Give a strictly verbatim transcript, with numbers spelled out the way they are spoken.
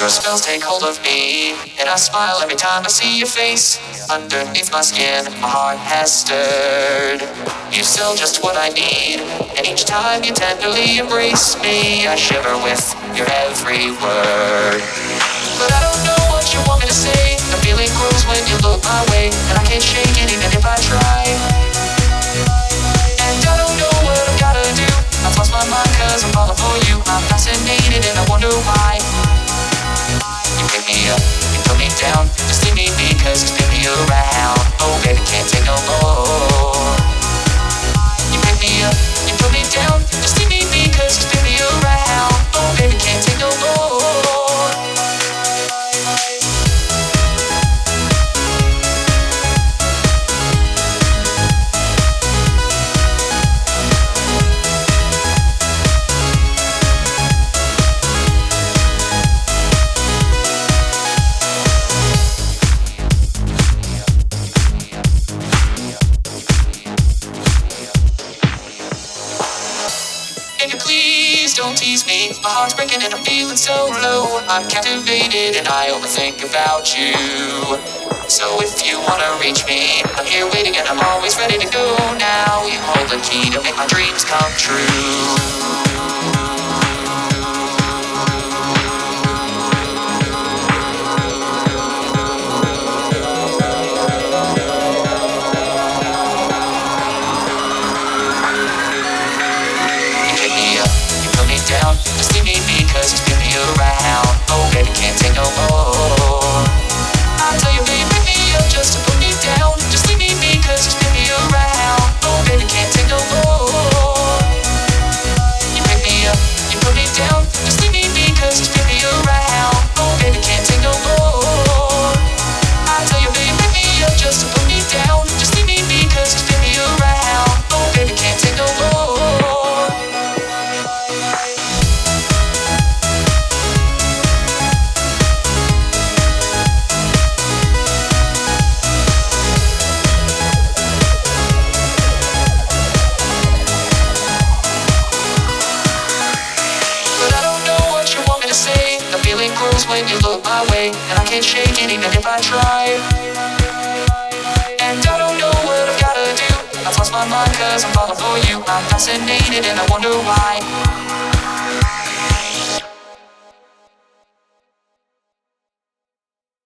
Your spells take hold of me, and I smile every time I see your face. Underneath my skin, my heart has stirred. You sell just what I need, and each time you tenderly embrace me, I shiver with your every word. But I don't know what you want me to say. The feeling grows when you look my way, and I can't shake it even if I try. And I don't know what I've gotta do. I've lost my mind cause I'm falling for you. I'm fascinated and I wonder why. You pick me up, you put me down. Just leave me be cause you spin me around. Oh baby, can't take no more. You pick me up, you put me down. Just leave me be cause you spin me around. Oh baby, can't take no more. Baby, please don't tease me. My heart's breaking and I'm feeling so low. I'm captivated and I overthink about you. So if you wanna reach me, I'm here waiting and I'm always ready to go now. You hold the key to make my dreams come true. Down, just leave me be cause you spin me around. Oh baby, can't take no more. I tell you baby, pick me up just to put me down. Just leave me be cause you spin me around. Oh baby, can't take no more. You pick me up, you put me down. Just leave me be cause you spin me around. Oh baby, can't take no more. I tell you baby, pick me up just to put me down. Just leave me be cause you spin me around. Oh baby, can't take no more. The feeling grows when you look my way, and I can't shake it even if I try. And I don't know what I've gotta do. I've lost my mind cause I'm falling for you. I'm fascinated and I wonder why.